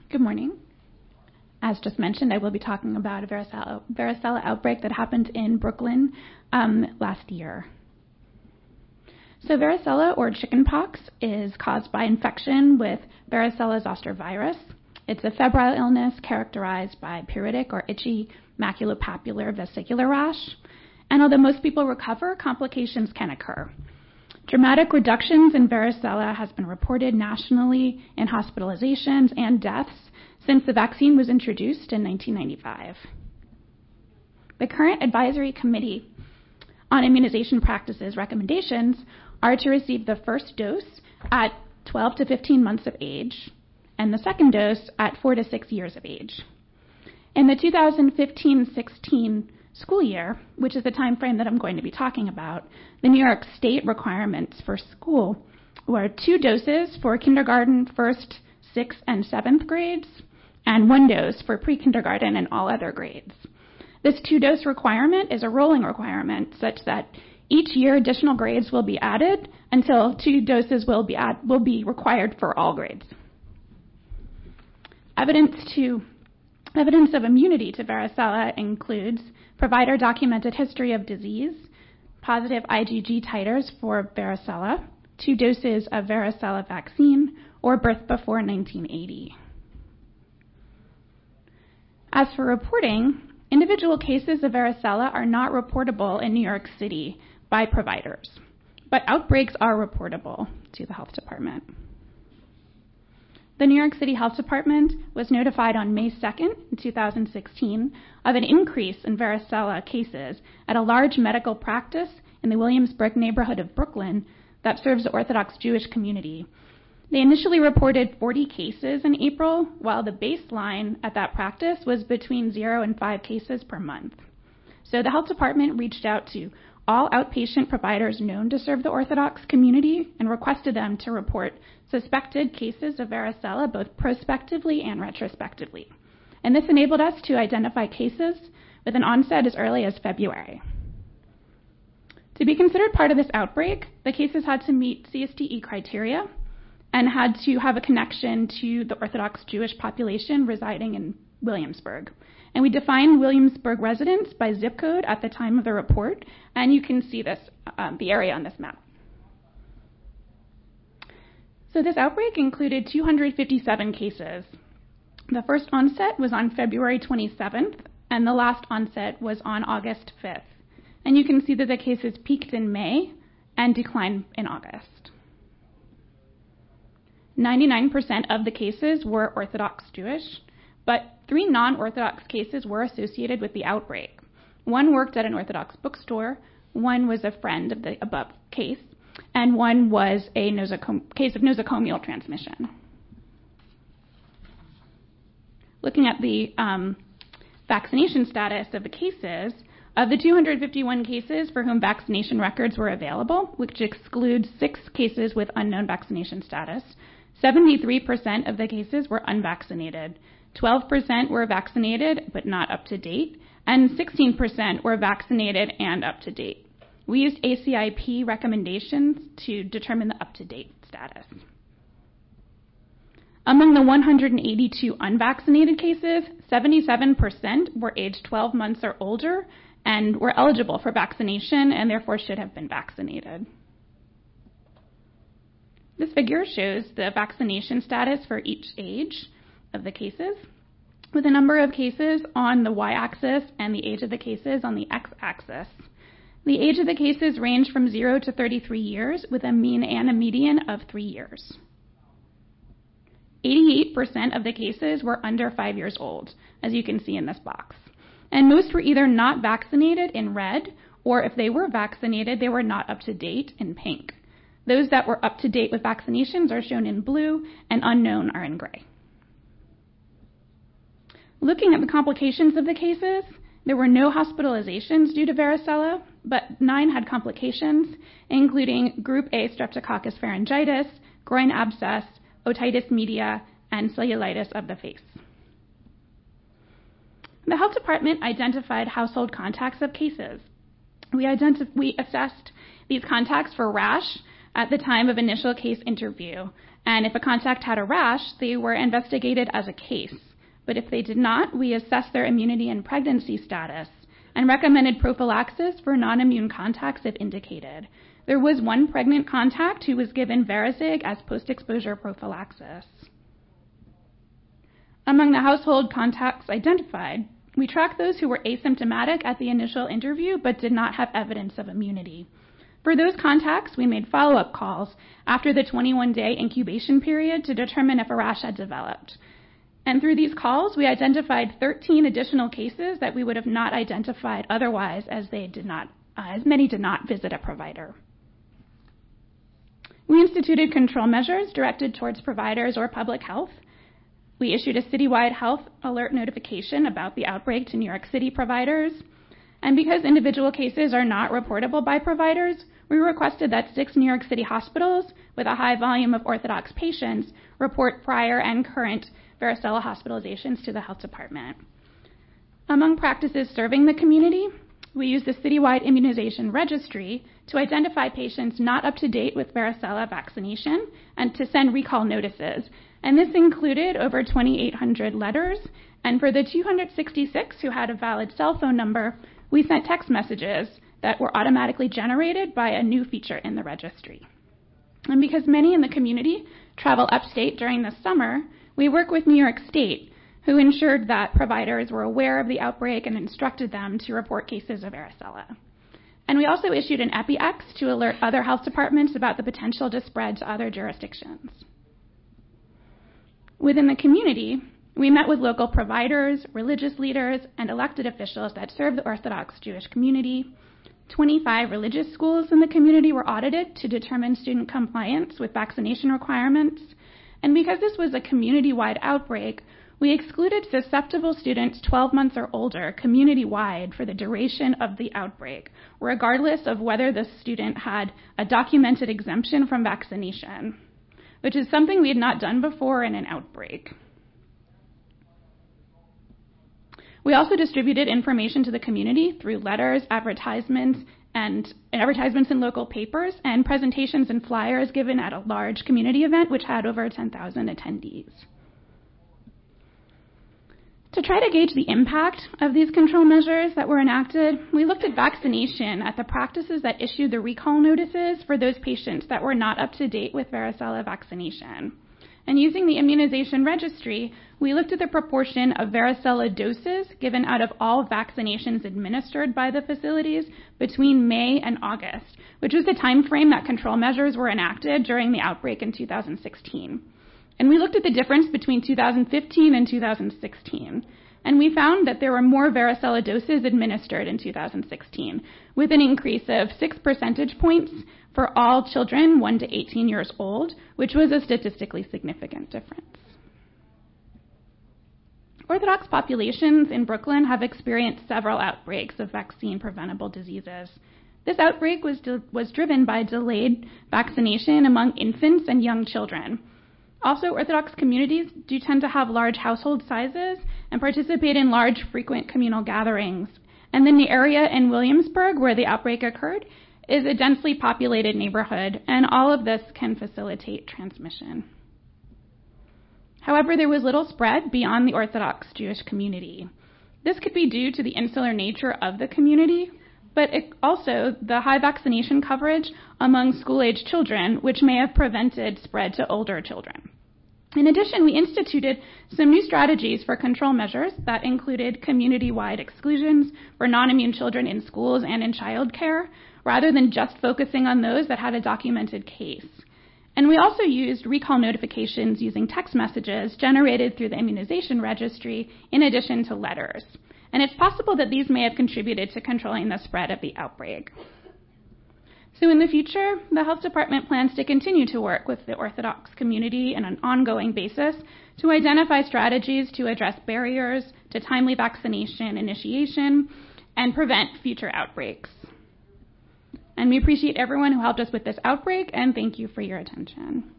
Good morning. As just mentioned, I will be talking about a varicella outbreak that happened in Brooklyn last year. So varicella, or chickenpox, is caused by infection with varicella zoster virus. It's a febrile illness characterized by pruritic or itchy maculopapular vesicular rash. And although most people recover, complications can occur. Dramatic reductions in varicella has been reported nationally in hospitalizations and deaths since the vaccine was introduced in 1995. The current Advisory Committee on Immunization Practices recommendations are to receive the first dose at 12 to 15 months of age and the second dose at 4 to 6 years of age. In the 2015-16 school year, which is the time frame that I'm going to be talking about, the New York State requirements for school were 2 doses for kindergarten, 1st, 6th, and 7th grades, and 1 dose for pre-kindergarten and all other grades. This 2-dose requirement is a rolling requirement such that each year additional grades will be added until 2 doses will be required for all grades. Evidence of immunity to varicella includes provider-documented history of disease, positive IgG titers for varicella, 2 doses of varicella vaccine, or birth before 1980. As for reporting, individual cases of varicella are not reportable in New York City by providers, but outbreaks are reportable to the health department. The New York City Health Department was notified on May 2nd, 2016, of an increase in varicella cases at a large medical practice in the Williamsburg neighborhood of Brooklyn that serves the Orthodox Jewish community. They initially reported 40 cases in April, while the baseline at that practice was between 0 and 5 cases per month. So the health department reached out to all outpatient providers known to serve the Orthodox community and requested them to report suspected cases of varicella both prospectively and retrospectively. And this enabled us to identify cases with an onset as early as February. To be considered part of this outbreak, the cases had to meet CSTE criteria and had to have a connection to the Orthodox Jewish population residing in Williamsburg. And we defined Williamsburg residents by zip code at the time of the report, and you can see this, the area on this map. So this outbreak included 257 cases. The first onset was on February 27th, and the last onset was on August 5th. And you can see that the cases peaked in May and declined in August. 99% of the cases were Orthodox Jewish, but 3 non-Orthodox cases were associated with the outbreak. 1 worked at an Orthodox bookstore, 1 was a friend of the above case, and 1 was a case of nosocomial transmission. Looking at the vaccination status of the cases, of the 251 cases for whom vaccination records were available, which excludes 6 cases with unknown vaccination status, 73% of the cases were unvaccinated. 12% were vaccinated but not up to date, and 16% were vaccinated and up to date. We used ACIP recommendations to determine the up-to-date status. Among the 182 unvaccinated cases, 77% were aged 12 months or older and were eligible for vaccination and therefore should have been vaccinated. This figure shows the vaccination status for each age of the cases, with the number of cases on the y-axis and the age of the cases on the x-axis. The age of the cases range from 0 to 33 years, with a mean and a median of 3 years. 88% of the cases were under 5 years old, as you can see in this box. And most were either not vaccinated in red, or if they were vaccinated, they were not up to date in pink. Those that were up to date with vaccinations are shown in blue, and unknown are in gray. Looking at the complications of the cases, there were no hospitalizations due to varicella, but 9 had complications, including group A streptococcus pharyngitis, groin abscess, otitis media, and cellulitis of the face. The health department identified household contacts of cases. We assessed these contacts for rash at the time of initial case interview, And if a contact had a rash, they were investigated as a case. But if they did not, we assessed their immunity and pregnancy status and recommended prophylaxis for non-immune contacts if indicated. There was one pregnant contact who was given Varisig as post-exposure prophylaxis. Among the household contacts identified, we tracked those who were asymptomatic at the initial interview but did not have evidence of immunity. For those contacts, we made follow-up calls after the 21-day incubation period to determine if a rash had developed. And through these calls, we identified 13 additional cases that we would have not identified otherwise, as many did not visit a provider. We instituted control measures directed towards providers or public health. We issued a citywide health alert notification about the outbreak to New York City providers. And because individual cases are not reportable by providers, we requested that 6 New York City hospitals with a high volume of Orthodox patients report prior and current varicella hospitalizations to the health department. Among practices serving the community, we used the citywide immunization registry to identify patients not up to date with varicella vaccination and to send recall notices. And this included over 2,800 letters. And for the 266 who had a valid cell phone number, we sent text messages that were automatically generated by a new feature in the registry. And because many in the community travel upstate during the summer, we work with New York State, who ensured that providers were aware of the outbreak and instructed them to report cases of varicella. And we also issued an EpiX to alert other health departments about the potential to spread to other jurisdictions. Within the community, we met with local providers, religious leaders, and elected officials that serve the Orthodox Jewish community. 25 religious schools in the community were audited to determine student compliance with vaccination requirements. And because this was a community-wide outbreak, we excluded susceptible students 12 months or older community-wide for the duration of the outbreak, regardless of whether the student had a documented exemption from vaccination, which is something we had not done before in an outbreak. We also distributed information to the community through letters, advertisements in local papers, and presentations and flyers given at a large community event which had over 10,000 attendees. To try to gauge the impact of these control measures that were enacted, we looked at vaccination at the practices that issued the recall notices for those patients that were not up to date with varicella vaccination. And using the immunization registry, we looked at the proportion of varicella doses given out of all vaccinations administered by the facilities between May and August, which was the time frame that control measures were enacted during the outbreak in 2016. And we looked at the difference between 2015 and 2016. And we found that there were more varicella doses administered in 2016, with an increase of 6 percentage points for all children 1 to 18 years old, which was a statistically significant difference. Orthodox populations in Brooklyn have experienced several outbreaks of vaccine-preventable diseases. This outbreak was driven by delayed vaccination among infants and young children. Also, Orthodox communities do tend to have large household sizes and participate in large, frequent communal gatherings. And then the area in Williamsburg where the outbreak occurred is a densely populated neighborhood, and all of this can facilitate transmission. However, there was little spread beyond the Orthodox Jewish community. This could be due to the insular nature of the community, but also the high vaccination coverage among school-age children, which may have prevented spread to older children. In addition, we instituted some new strategies for control measures that included community-wide exclusions for non-immune children in schools and in childcare, rather than just focusing on those that had a documented case. And we also used recall notifications using text messages generated through the immunization registry in addition to letters. And it's possible that these may have contributed to controlling the spread of the outbreak. So in the future, the health department plans to continue to work with the Orthodox community on an ongoing basis to identify strategies to address barriers to timely vaccination initiation and prevent future outbreaks. And we appreciate everyone who helped us with this outbreak, and thank you for your attention.